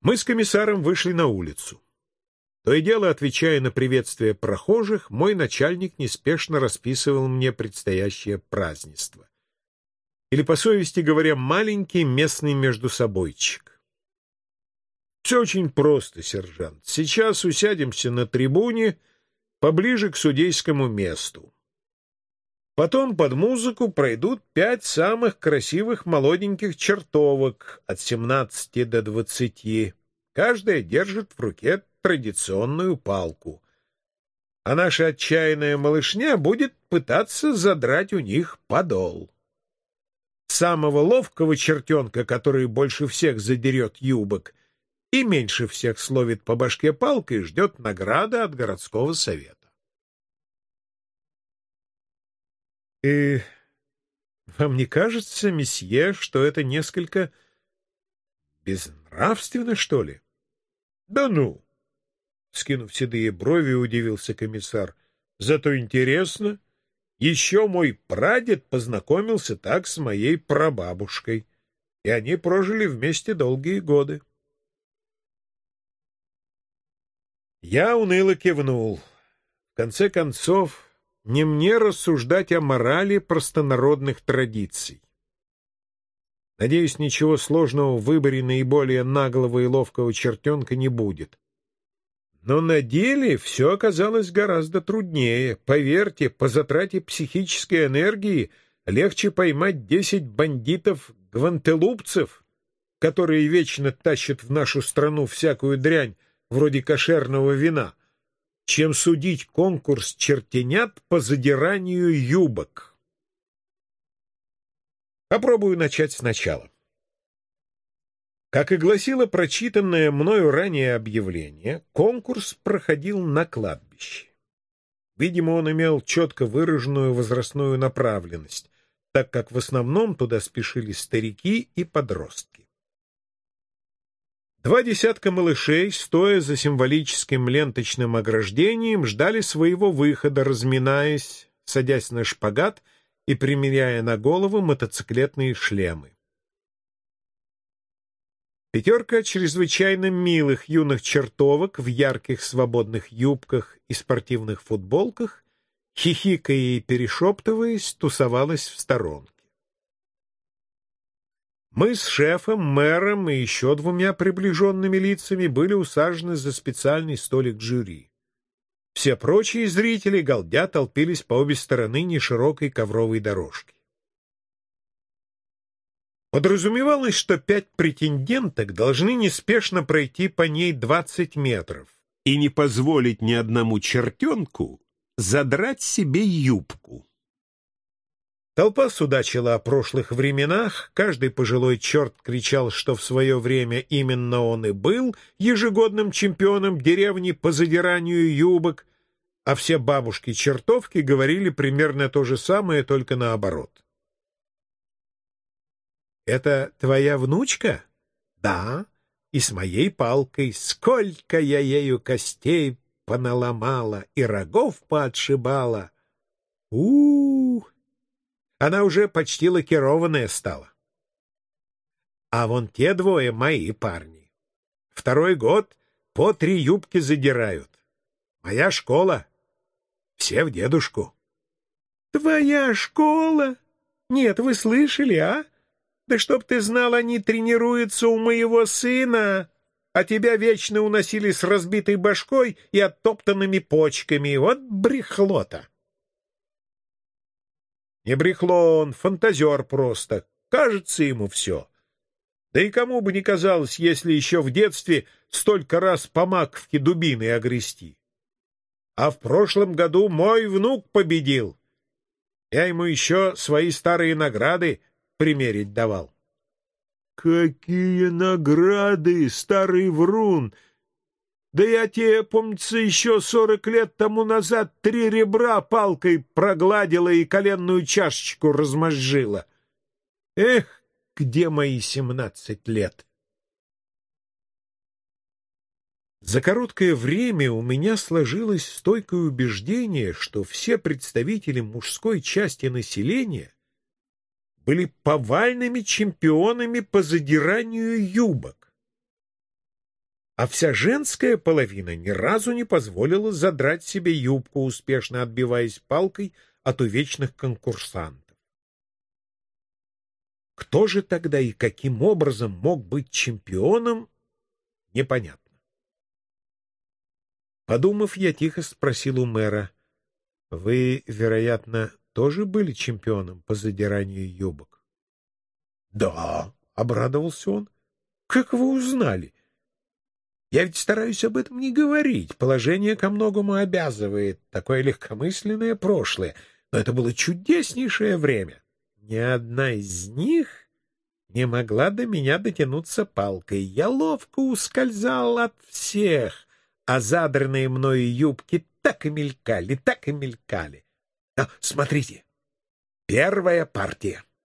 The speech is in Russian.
Мы с комиссаром вышли на улицу. То и дело, отвечая на приветствия прохожих, мой начальник неспешно расписывал мне предстоящее празднество. Или, по совести говоря, маленький местный междусобойчик. Все очень просто, сержант. Сейчас усядемся на трибуне поближе к судейскому месту. Потом под музыку пройдут 5 самых красивых молоденьких чертовок от 17 до 20. Каждая держит в руке традиционную палку. А наша отчаянная малышня будет пытаться задрать у них подол. Самого ловкого чертенка, который больше всех задерет юбок и меньше всех словит по башке палкой, ждет награда от городского совета. И вам не кажется, месье, что это несколько безнравственно, что ли? Да ну! Скинув седые брови, удивился комиссар. Зато интересно. Еще мой прадед познакомился так с моей прабабушкой, и они прожили вместе долгие годы. Я уныло кивнул. В конце концов, не мне рассуждать о морали простонародных традиций. Надеюсь, ничего сложного в выборе наиболее наглого и ловкого чертенка не будет. Но на деле все оказалось гораздо труднее. Поверьте, по затрате психической энергии легче поймать 10 бандитов-гвантелупцев, которые вечно тащат в нашу страну всякую дрянь, вроде кошерного вина, чем судить конкурс чертенят по задиранию юбок. Попробую начать сначала. Как и гласило прочитанное мною ранее объявление, конкурс проходил на кладбище. Видимо, он имел четко выраженную возрастную направленность, так как в основном туда спешили старики и подростки. 2 десятка малышей, стоя за символическим ленточным ограждением, ждали своего выхода, разминаясь, садясь на шпагат и примеряя на голову мотоциклетные шлемы. 5 чрезвычайно милых юных чертовок в ярких свободных юбках и спортивных футболках, хихикая и перешептываясь, тусовалась в сторонке. Мы с шефом, мэром и еще 2 приближенными лицами были усажены за специальный столик жюри. Все прочие зрители, галдя, толпились по обе стороны неширокой ковровой дорожки. Подразумевалось, что 5 претенденток должны неспешно пройти по ней 20 метров и не позволить ни одному чертенку задрать себе юбку. Толпа судачила о прошлых временах, каждый пожилой черт кричал, что в свое время именно он и был ежегодным чемпионом деревни по задиранию юбок, а все бабушки-чертовки говорили примерно то же самое, только наоборот. «Это твоя внучка?» «Да, и с моей палкой. Сколько я ею костей поналомала и рогов поотшибала! У-у-у! Она уже почти лакированная стала. А вон те 2 мои парни. 2-й год по 3 юбки задирают. Моя школа. Все в дедушку». «Твоя школа? Нет, вы слышали, а? Да чтоб ты знал, они тренируются у моего сына, а тебя вечно уносили с разбитой башкой и оттоптанными почками. Вот брехло-то!» Не брехло он, фантазер просто. Кажется ему все. Да и кому бы не казалось, если еще в детстве столько раз по маковке дубиной огрести. А в прошлом году мой внук победил. Я ему еще свои старые награды примерить давал. «Какие награды, старый врун! Да я тебе, помнится, еще 40 лет тому назад 3 ребра палкой прогладила и коленную чашечку размозжила. Эх, где мои 17 лет?» За короткое время у меня сложилось стойкое убеждение, что все представители мужской части населения были повальными чемпионами по задиранию юбок. а вся женская половина ни разу не позволила задрать себе юбку, успешно отбиваясь палкой от увечных конкурсантов. Кто же тогда и каким образом мог быть чемпионом, непонятно. Подумав, я тихо спросил у мэра: «Вы, вероятно, тоже были чемпионом по задиранию юбок?» «Да», — обрадовался он. «Как вы узнали? Я ведь стараюсь об этом не говорить. Положение ко многому обязывает. Такое легкомысленное прошлое. Но это было чудеснейшее время. Ни одна из них не могла до меня дотянуться палкой. Я ловко ускользал от всех, а задранные мною юбки так и мелькали, так и мелькали. А, смотрите, первая партия».